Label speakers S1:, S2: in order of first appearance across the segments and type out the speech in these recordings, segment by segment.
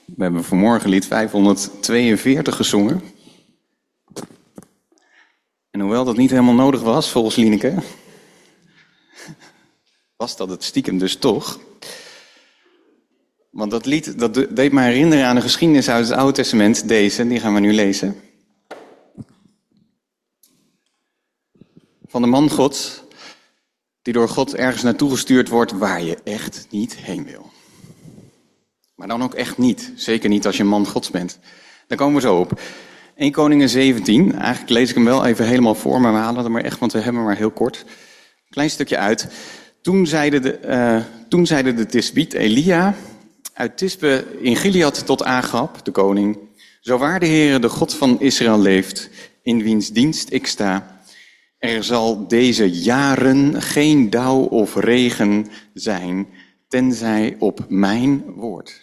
S1: We hebben vanmorgen lied 542 gezongen. En hoewel dat niet helemaal nodig was, volgens Lieneke, was dat het stiekem dus toch. Want dat lied dat deed mij herinneren aan de geschiedenis uit het Oude Testament. Die gaan we nu lezen. Van de man God, die door God ergens naartoe gestuurd wordt waar je echt niet heen wil. Maar dan ook echt niet. Zeker niet als je een man Gods bent. Daar komen we zo op. 1 Koningen 17. Eigenlijk lees ik hem wel even helemaal voor, maar we halen hem maar echt, want we hebben hem maar heel kort. Klein stukje uit. Toen zeide de Tisbiet Elia uit Tisbe in Gilead tot Agab, de koning: Zo waar de Heere, de God van Israël, leeft, in wiens dienst ik sta, er zal deze jaren geen dauw of regen zijn, tenzij op mijn woord.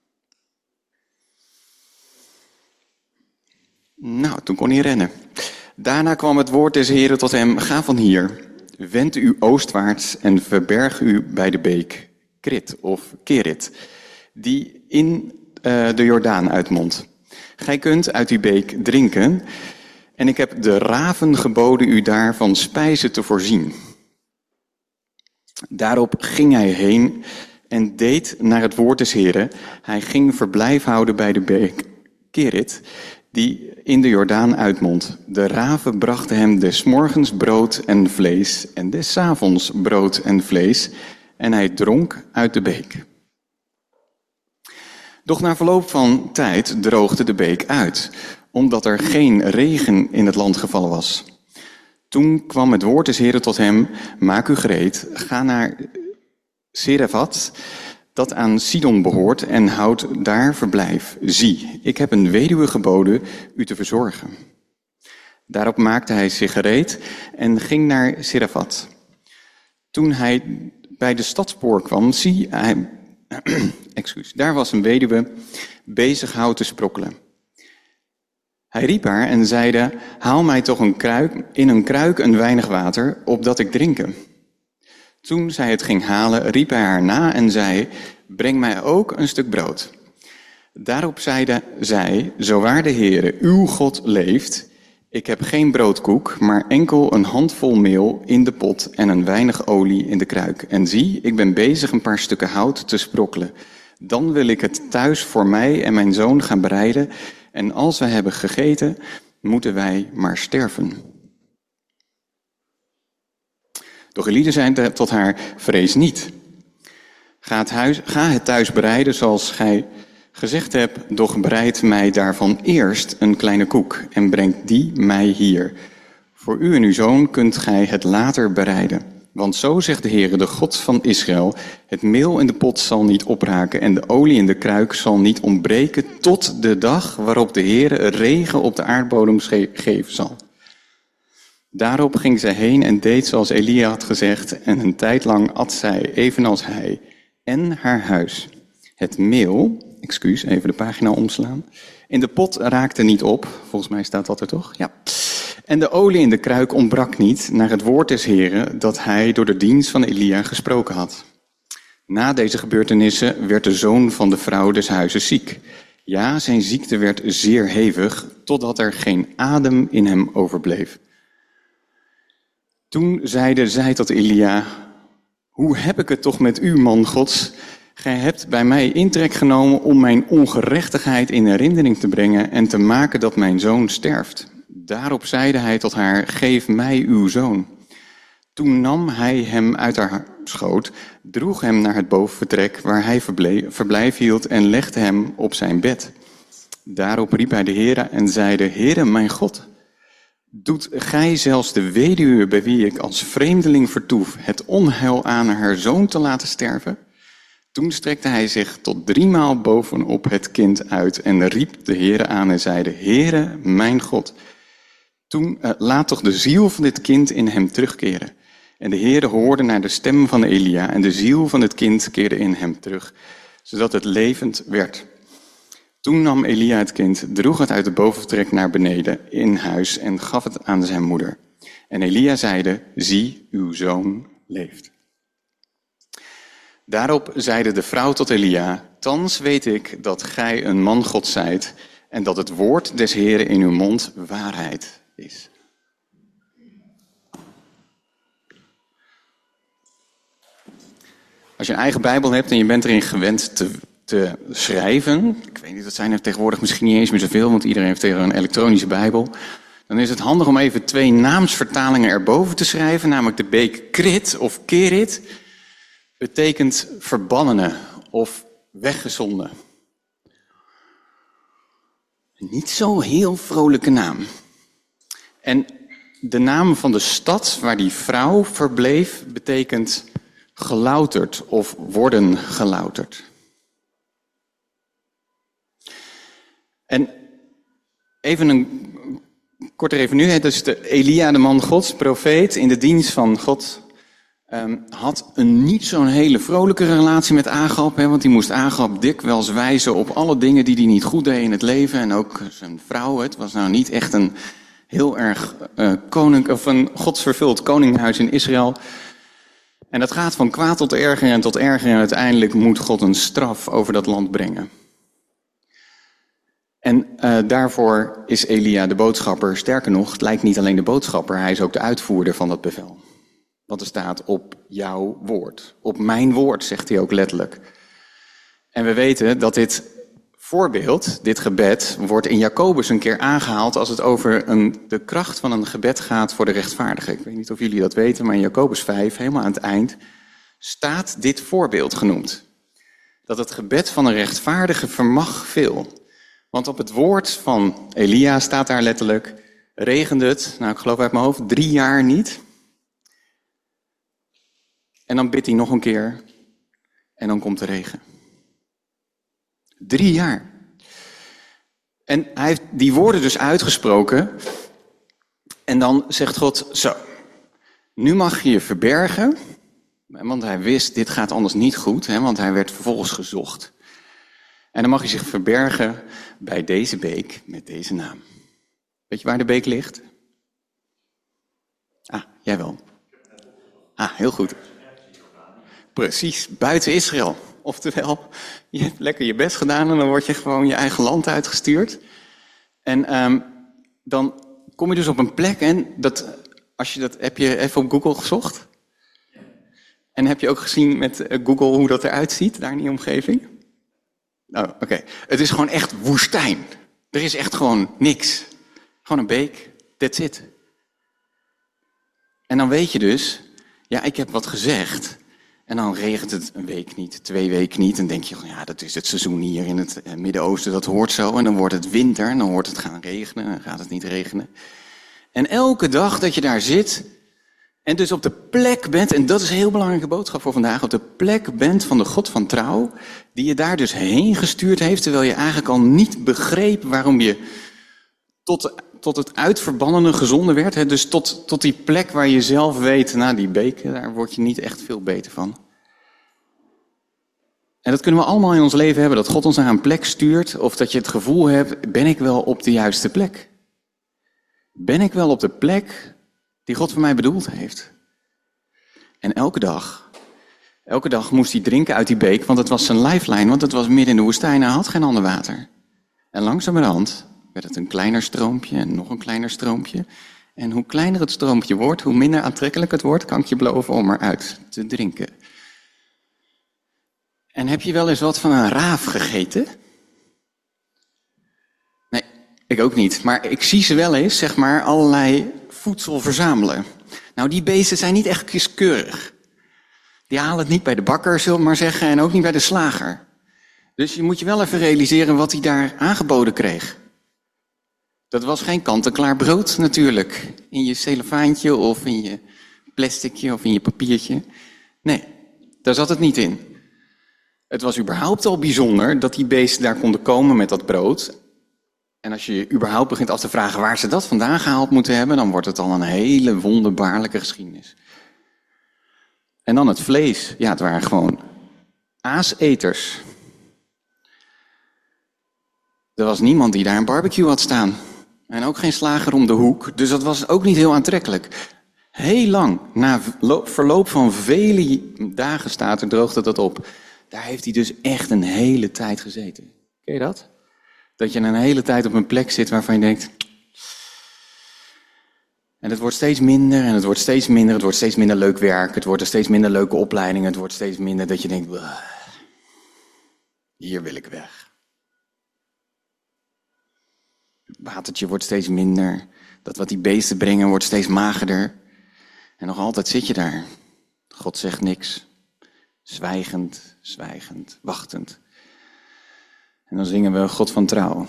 S1: Nou, toen kon hij rennen. Daarna kwam het woord des Heeren tot hem: Ga van hier, wend u oostwaarts en verberg u bij de beek Krit of Kerit, die in de Jordaan uitmondt. Gij kunt uit die beek drinken, en ik heb de raven geboden u daar van spijzen te voorzien. Daarop ging hij heen en deed naar het woord des Heren. Hij ging verblijf houden bij de beek Kerit, die in de Jordaan uitmondt. De raven brachten hem des morgens brood en vlees, en des avonds brood en vlees, en hij dronk uit de beek. Doch na verloop van tijd droogde de beek uit, omdat er geen regen in het land gevallen was. Toen kwam het woord des Heren tot hem: Maak u gereed, ga naar Serephat, dat aan Sidon behoort, en houd daar verblijf. Zie, ik heb een weduwe geboden u te verzorgen. Daarop maakte hij zich gereed en ging naar Serephat. Toen hij bij de stadspoort kwam, zie hij, daar was een weduwe bezig hout te sprokkelen. Hij riep haar en zeide: Haal mij toch in een kruik een weinig water, opdat ik drinken. Toen zij het ging halen, riep hij haar na en zei: Breng mij ook een stuk brood. Daarop zeide zij: Zo waar de Heere, uw God, leeft, ik heb geen broodkoek, maar enkel een handvol meel in de pot en een weinig olie in de kruik. En zie, ik ben bezig een paar stukken hout te sprokkelen. Dan wil ik het thuis voor mij en mijn zoon gaan bereiden. En als we hebben gegeten, moeten wij maar sterven. Doch Elia zei tot haar: Vrees niet. Ga het thuis bereiden zoals gij gezegd hebt, doch bereid mij daarvan eerst een kleine koek en breng die mij hier. Voor u en uw zoon kunt gij het later bereiden. Want zo zegt de Heere, de God van Israël: Het meel in de pot zal niet opraken en de olie in de kruik zal niet ontbreken tot de dag waarop de Heere regen op de aardbodem geven zal. Daarop ging zij heen en deed zoals Elia had gezegd, en een tijd lang at zij, evenals hij, en haar huis. Het meel, even de pagina omslaan, in de pot raakte niet op, volgens mij staat dat er toch? Ja. En de olie in de kruik ontbrak niet, naar het woord des Heren dat hij door de dienst van Elia gesproken had. Na deze gebeurtenissen werd de zoon van de vrouw des huizes ziek. Ja, zijn ziekte werd zeer hevig, totdat er geen adem in hem overbleef. Toen zeide zij tot Elia: Hoe heb ik het toch met u, man Gods? Gij hebt bij mij intrek genomen om mijn ongerechtigheid in herinnering te brengen en te maken dat mijn zoon sterft. Daarop zeide hij tot haar: Geef mij uw zoon. Toen nam hij hem uit haar schoot, droeg hem naar het bovenvertrek waar hij verblijf hield en legde hem op zijn bed. Daarop riep hij de Heere en zeide: Heere, mijn God, doet gij zelfs de weduwe bij wie ik als vreemdeling vertoef het onheil aan haar zoon te laten sterven? Toen strekte hij zich tot 3 maal bovenop het kind uit en riep de Heere aan en zeide: Heere, mijn God, laat toch de ziel van dit kind in hem terugkeren. En de Heere hoorde naar de stem van Elia en de ziel van het kind keerde in hem terug, zodat het levend werd. Toen nam Elia het kind, droeg het uit het bovenvertrek naar beneden in huis en gaf het aan zijn moeder. En Elia zeide: Zie, uw zoon leeft. Daarop zeide de vrouw tot Elia: thans weet ik dat gij een man Gods zijt en dat het woord des Heren in uw mond waarheid is. Als je een eigen Bijbel hebt en je bent erin gewend te schrijven, ik weet niet, dat zijn er tegenwoordig misschien niet eens meer zoveel, want iedereen heeft tegen een elektronische Bijbel, dan is het handig om even 2 naamsvertalingen erboven te schrijven, namelijk de beek Krit of Kerit, betekent verbannene of weggezonden. Niet zo heel vrolijke naam. En de naam van de stad waar die vrouw verbleef betekent gelouterd of worden gelouterd. En even een korte revue, dus Elia, de man Gods, profeet in de dienst van God, had een niet zo'n hele vrolijke relatie met Agab, want die moest Agab dikwijls wijzen op alle dingen die hij niet goed deed in het leven. En ook zijn vrouw, het was nou niet echt een heel erg een godsvervuld koninghuis in Israël. En dat gaat van kwaad tot erger en uiteindelijk moet God een straf over dat land brengen. En daarvoor is Elia de boodschapper. Sterker nog, het lijkt niet alleen de boodschapper, hij is ook de uitvoerder van dat bevel. Want er staat op jouw woord. Op mijn woord, zegt hij ook letterlijk. En we weten dat dit voorbeeld, dit gebed, wordt in Jacobus een keer aangehaald als het over de kracht van een gebed gaat voor de rechtvaardige. Ik weet niet of jullie dat weten, maar in Jacobus 5, helemaal aan het eind, staat dit voorbeeld genoemd. Dat het gebed van een rechtvaardige vermag veel. Want op het woord van Elia staat daar letterlijk, regende het, ik geloof uit mijn hoofd, 3 jaar niet. En dan bidt hij nog een keer en dan komt de regen. 3 jaar. En hij heeft die woorden dus uitgesproken. En dan zegt God, zo, nu mag je je verbergen. Want hij wist, dit gaat anders niet goed, want hij werd vervolgens gezocht. En dan mag je zich verbergen bij deze beek met deze naam. Weet je waar de beek ligt? Ah, jij wel. Ah, heel goed. Precies, buiten Israël. Oftewel, je hebt lekker je best gedaan en dan word je gewoon je eigen land uitgestuurd. En dan kom je dus op een plek en heb je even op Google gezocht? En heb je ook gezien met Google hoe dat eruit ziet, daar in die omgeving? Oh, oké. Het is gewoon echt woestijn. Er is echt gewoon niks. Gewoon een beek, that's it. En dan weet je dus, ja, ik heb wat gezegd. En dan regent het een week niet, 2 weken niet. En denk je, ja, dat is het seizoen hier in het Midden-Oosten, dat hoort zo. En dan wordt het winter en dan wordt het gaan regenen en dan gaat het niet regenen. En elke dag dat je daar zit en dus op de plek bent, en dat is een heel belangrijke boodschap voor vandaag, op de plek bent van de God van trouw, die je daar dus heen gestuurd heeft, terwijl je eigenlijk al niet begreep waarom je tot het uitverbannene gezonden werd. Dus tot die plek waar je zelf weet, die beek, daar word je niet echt veel beter van. En dat kunnen we allemaal in ons leven hebben, dat God ons naar een plek stuurt, of dat je het gevoel hebt, ben ik wel op de juiste plek? Ben ik wel op de plek die God voor mij bedoeld heeft? En elke dag moest hij drinken uit die beek, want het was zijn lifeline, want het was midden in de woestijn en hij had geen ander water. En langzamerhand werd het een kleiner stroompje en nog een kleiner stroompje. En hoe kleiner het stroompje wordt, hoe minder aantrekkelijk het wordt, kan ik je beloven om eruit te drinken. En heb je wel eens wat van een raaf gegeten? Nee, ik ook niet. Maar ik zie ze wel eens, allerlei voedsel verzamelen. Nou, die beesten zijn niet echt kieskeurig. Die halen het niet bij de bakker, zullen we maar zeggen, en ook niet bij de slager. Dus je moet je wel even realiseren wat hij daar aangeboden kreeg. Dat was geen kant-en-klaar brood natuurlijk. In je cellofaantje of in je plasticje of in je papiertje. Nee, daar zat het niet in. Het was überhaupt al bijzonder dat die beesten daar konden komen met dat brood. En als je überhaupt begint af te vragen waar ze dat vandaan gehaald moeten hebben, dan wordt het al een hele wonderbaarlijke geschiedenis. En dan het vlees. Ja, het waren gewoon aaseters. Er was niemand die daar een barbecue had staan. En ook geen slager om de hoek. Dus dat was ook niet heel aantrekkelijk. Heel lang, na verloop van vele dagen staat er, droogde dat op. daar heeft hij dus echt een hele tijd gezeten. Ken je dat? Dat je een hele tijd op een plek zit waarvan je denkt... En het wordt steeds minder en het wordt steeds minder. Het wordt steeds minder leuk werk. Het wordt een steeds minder leuke opleiding. Het wordt steeds minder dat je denkt... Hier wil ik weg. Het watertje wordt steeds minder. Dat wat die beesten brengen wordt steeds magerder. En nog altijd zit je daar. God zegt niks. Zwijgend, zwijgend, wachtend. En dan zingen we God van trouw.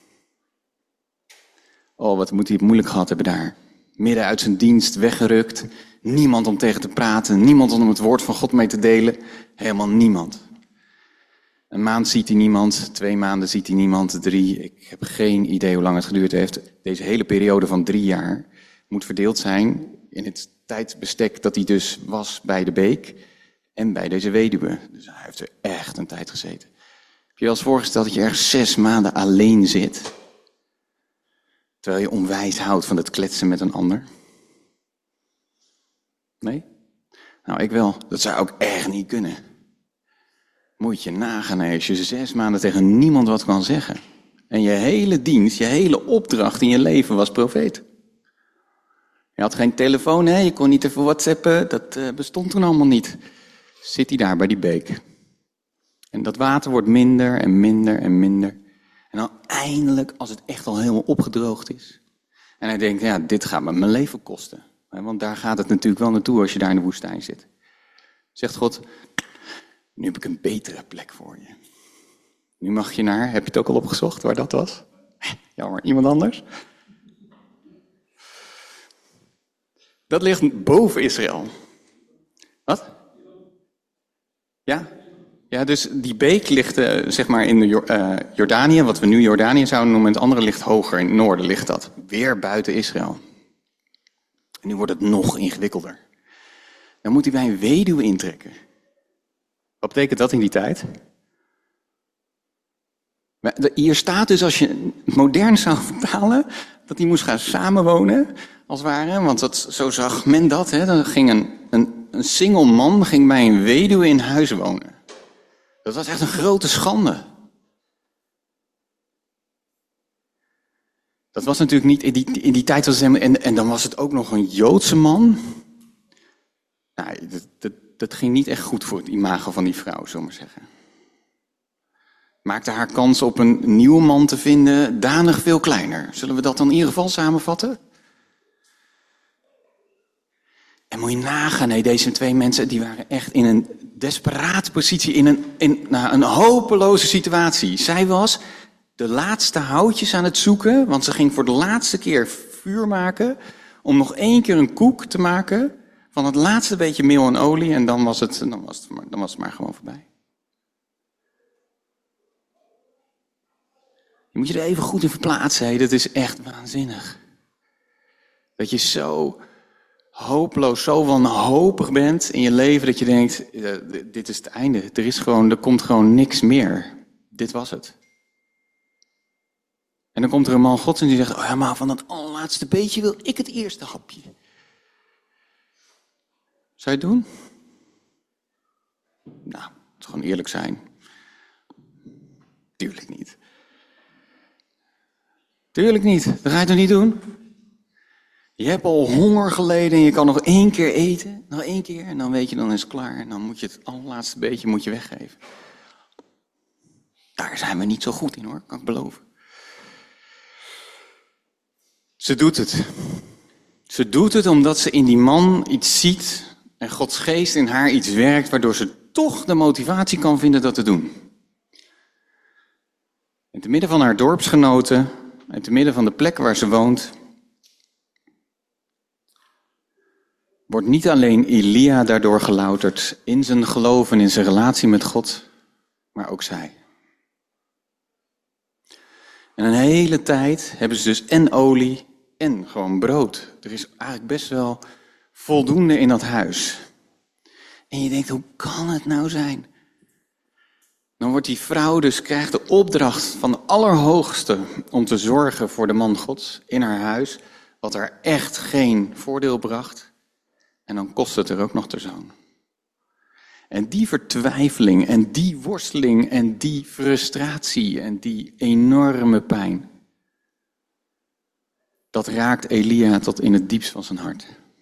S1: Oh, wat moet hij het moeilijk gehad hebben daar. Midden uit zijn dienst, weggerukt. Niemand om tegen te praten. Niemand om het woord van God mee te delen. Helemaal niemand. Een maand ziet hij niemand. 2 maanden ziet hij niemand. 3. Ik heb geen idee hoe lang het geduurd heeft. Deze hele periode van 3 jaar moet verdeeld zijn in het tijdsbestek dat hij dus was bij de beek en bij deze weduwe. Dus hij heeft er echt een tijd gezeten. Heb je wel eens voorgesteld dat je ergens 6 maanden alleen zit? Terwijl je onwijs houdt van het kletsen met een ander? Nee? Nou, ik wel. Dat zou ook echt niet kunnen. Moet je nagaan als je 6 maanden tegen niemand wat kan zeggen. En je hele dienst, je hele opdracht in je leven was profeet. Je had geen telefoon, hè? Je kon niet even whatsappen. Dat bestond toen allemaal niet. Zit hij daar bij die beek. En dat water wordt minder en minder en minder. En dan eindelijk, als het echt al helemaal opgedroogd is. En hij denkt, ja, dit gaat me mijn leven kosten. Want daar gaat het natuurlijk wel naartoe als je daar in de woestijn zit. Zegt God, nu heb ik een betere plek voor je. Nu mag je naar, heb je het ook al opgezocht waar dat was? Jammer, iemand anders? Dat ligt boven Israël. Wat? Ja? Ja, dus die beek ligt zeg maar in de Jordanië, wat we nu Jordanië zouden noemen. Het andere ligt hoger, in het noorden ligt dat. Weer buiten Israël. En nu wordt het nog ingewikkelder. Dan moet hij bij een weduwe intrekken. Wat betekent dat in die tijd? Hier staat dus, als je het modern zou vertalen, dat hij moest gaan samenwonen, als het ware. Want zo zag men dat. Hè? Dan ging een single man ging bij een weduwe in huis wonen. Dat was echt een grote schande. Dat was natuurlijk niet, in die tijd was het helemaal, en dan was het ook nog een Joodse man. Nou, dat ging niet echt goed voor het imago van die vrouw, zullen we maar zeggen. Maakte haar kans op een nieuwe man te vinden danig veel kleiner. Zullen we dat dan in ieder geval samenvatten? En moet je nagaan, nee, deze 2 mensen die waren echt in een desperate positie, in een hopeloze situatie. Zij was de laatste houtjes aan het zoeken, want ze ging voor de laatste keer vuur maken om nog 1 keer een koek te maken van het laatste beetje meel en olie en dan was het maar gewoon voorbij. Je moet je er even goed in verplaatsen, hè? Dat is echt waanzinnig. Dat je zo hopeloos, zo wanhopig bent in je leven dat je denkt, dit is het einde. Er komt gewoon niks meer. Dit was het. En dan komt er een man Gods en die zegt, oh ja, maar van dat allerlaatste beetje wil ik het eerste hapje. Zou je het doen? Nou, het is gewoon eerlijk zijn. Tuurlijk niet. Tuurlijk niet. Dat ga je toch niet doen? Je hebt al honger geleden en je kan nog 1 keer eten. Nog 1 keer en dan weet je, dan is het klaar. En dan moet je het allerlaatste beetje weggeven. Daar zijn we niet zo goed in hoor, kan ik beloven. Ze doet het. Ze doet het omdat ze in die man iets ziet en Gods geest in haar iets werkt, waardoor ze toch de motivatie kan vinden dat te doen. In te midden van haar dorpsgenoten, in te midden van de plek waar ze woont, wordt niet alleen Elia daardoor gelouterd in zijn geloof en in zijn relatie met God, maar ook zij. En een hele tijd hebben ze dus en olie en gewoon brood. Er is eigenlijk best wel voldoende in dat huis. En je denkt, hoe kan het nou zijn? Dan wordt die vrouw dus, krijgt de opdracht van de Allerhoogste om te zorgen voor de man Gods in haar huis, wat haar echt geen voordeel bracht. En dan kost het er ook nog de zoon. En die vertwijfeling en die worsteling en die frustratie en die enorme pijn, dat raakt Elia tot in het diepst van zijn hart.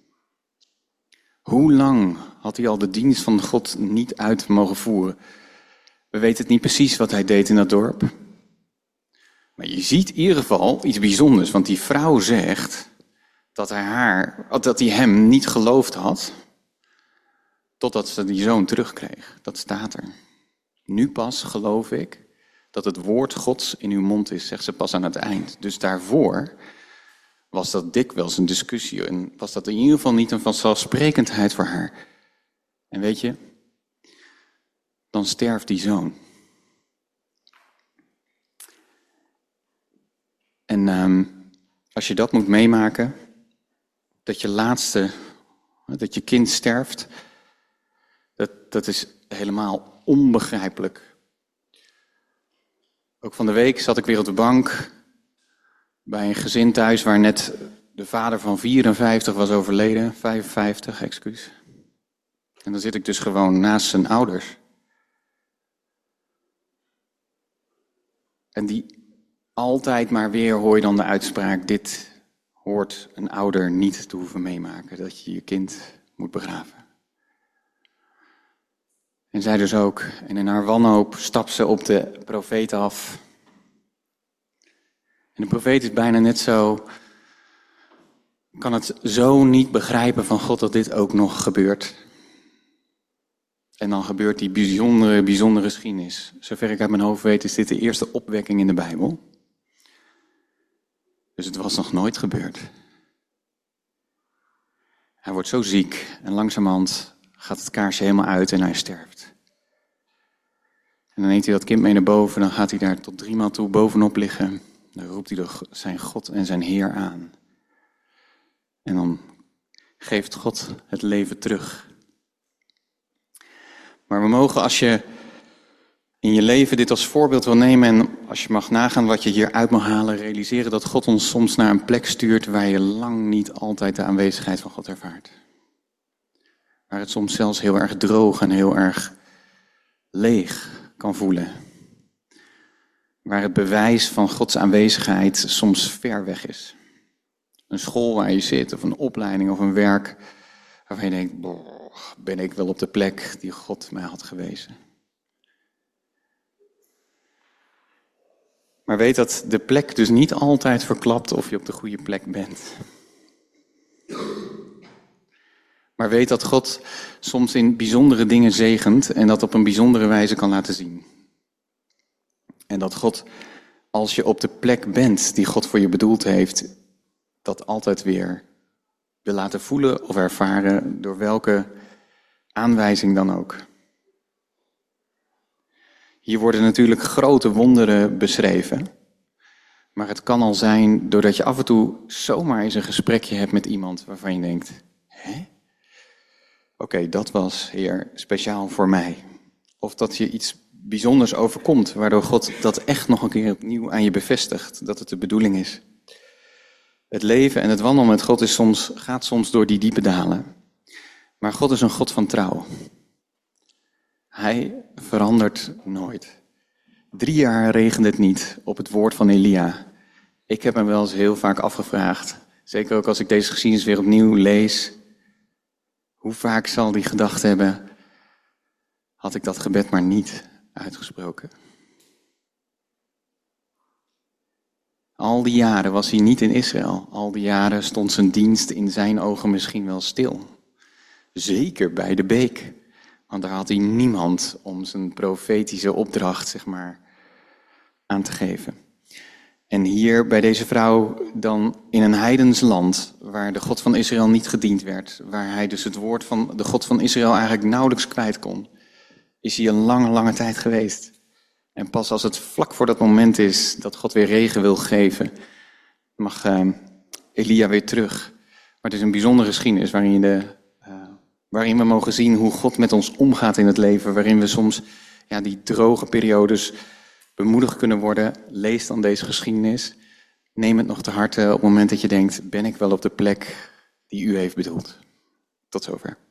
S1: Hoe lang had hij al de dienst van God niet uit mogen voeren? We weten het niet precies wat hij deed in dat dorp. Maar je ziet in ieder geval iets bijzonders, want die vrouw zegt dat hij hem niet geloofd had, totdat ze die zoon terugkreeg. Dat staat er. Nu pas geloof ik dat het woord Gods in uw mond is, zegt ze pas aan het eind. Dus daarvoor was dat dikwijls een discussie en was dat in ieder geval niet een vanzelfsprekendheid voor haar. En weet je, dan sterft die zoon. En als je dat moet meemaken, dat je kind sterft, dat is helemaal onbegrijpelijk. Ook van de week zat ik weer op de bank bij een gezin thuis waar net de vader van 54 was overleden, 55, excuus. En dan zit ik dus gewoon naast zijn ouders. En die altijd maar weer hoor je dan de uitspraak, dit hoort een ouder niet te hoeven meemaken, dat je je kind moet begraven. En zij dus ook. En in haar wanhoop stapt ze op de profeet af. En de profeet is bijna net zo, kan het zo niet begrijpen van God dat dit ook nog gebeurt. En dan gebeurt die bijzondere geschiedenis. Zover ik uit mijn hoofd weet is dit de eerste opwekking in de Bijbel. Dus het was nog nooit gebeurd. Hij wordt zo ziek en langzamerhand gaat het kaarsje helemaal uit en hij sterft. En dan neemt hij dat kind mee naar boven, dan gaat hij daar tot 3 maal toe bovenop liggen. Dan roept hij zijn God en zijn Heer aan. En dan geeft God het leven terug. Maar we mogen, als je in je leven dit als voorbeeld wil nemen en als je mag nagaan wat je hieruit mag halen, realiseren dat God ons soms naar een plek stuurt waar je lang niet altijd de aanwezigheid van God ervaart. Waar het soms zelfs heel erg droog en heel erg leeg kan voelen. Waar het bewijs van Gods aanwezigheid soms ver weg is. Een school waar je zit, of een opleiding of een werk waarvan je denkt, ben ik wel op de plek die God mij had gewezen. Maar weet dat de plek dus niet altijd verklapt of je op de goede plek bent. Maar weet dat God soms in bijzondere dingen zegent en dat op een bijzondere wijze kan laten zien. En dat God, als je op de plek bent die God voor je bedoeld heeft, dat altijd weer wil laten voelen of ervaren door welke aanwijzing dan ook. Hier worden natuurlijk grote wonderen beschreven. Maar het kan al zijn doordat je af en toe zomaar eens een gesprekje hebt met iemand waarvan je denkt, Oké, dat was, Heer, speciaal voor mij. Of dat je iets bijzonders overkomt, waardoor God dat echt nog een keer opnieuw aan je bevestigt, dat het de bedoeling is. Het leven en het wandelen met God gaat soms door die diepe dalen. Maar God is een God van trouw. Hij verandert nooit. 3 jaar regende het niet op het woord van Elia. Ik heb me wel eens heel vaak afgevraagd, zeker ook als ik deze geschiedenis weer opnieuw lees, hoe vaak zal die gedachte hebben, had ik dat gebed maar niet uitgesproken. Al die jaren was hij niet in Israël. Al die jaren stond zijn dienst in zijn ogen misschien wel stil. Zeker bij de beek. Want daar had hij niemand om zijn profetische opdracht, aan te geven. En hier bij deze vrouw dan in een heidens land, waar de God van Israël niet gediend werd, waar hij dus het woord van de God van Israël eigenlijk nauwelijks kwijt kon, is hij een lange tijd geweest. En pas als het vlak voor dat moment is dat God weer regen wil geven, mag Elia weer terug. Maar het is een bijzondere geschiedenis waarin we mogen zien hoe God met ons omgaat in het leven, waarin we soms die droge periodes bemoedigd kunnen worden. Lees dan deze geschiedenis. Neem het nog te harte op het moment dat je denkt, ben ik wel op de plek die u heeft bedoeld. Tot zover.